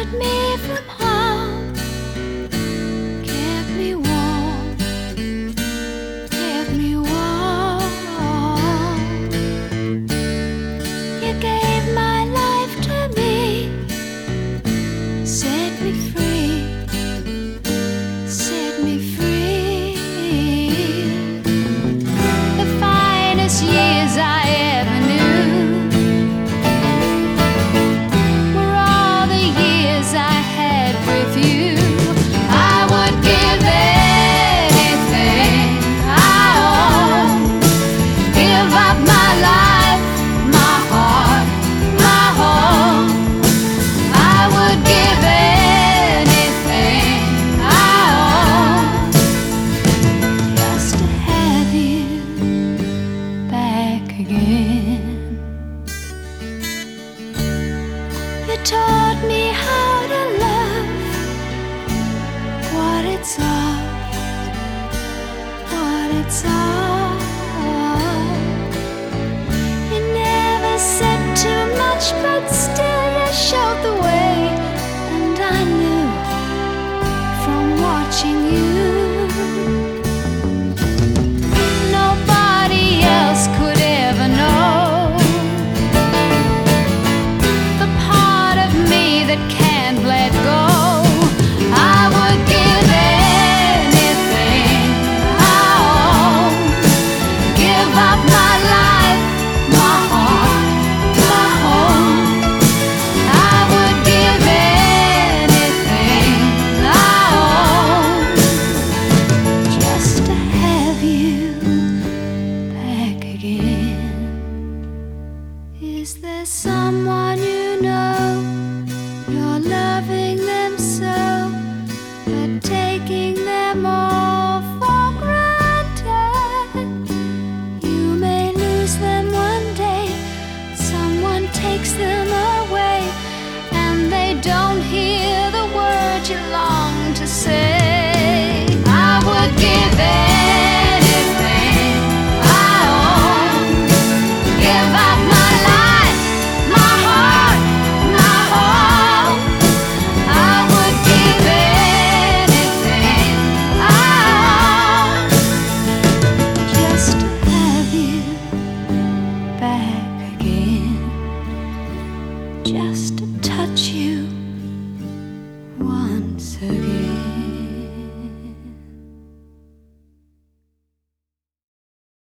sheltered me from harm, kept me warm, kept me warm. You gave my life to me, set me free, set me free. The finest years I ever knew were all the years I had with you. I would give anything I own, give up my life, my heart, my home. I would give anything I own just to have you back again. You taught me how to love, what it's all